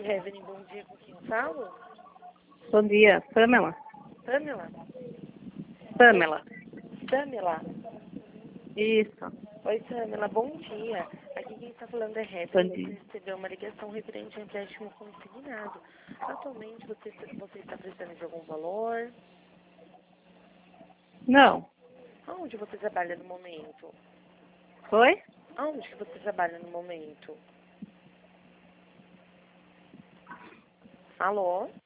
Heaven, bom dia, com quem falo? Bom dia, Pamela. Pamela? Pamela. Pamela? Isso. Oi, Pamela, bom dia. Aqui quem está falando é Heaven. Bom Você dia. recebeu uma ligação referente a empréstimo consignado. Atualmente você está precisando de algum valor? Não. Aonde você trabalha no momento? Foi? Aonde que você trabalha no momento? Alô?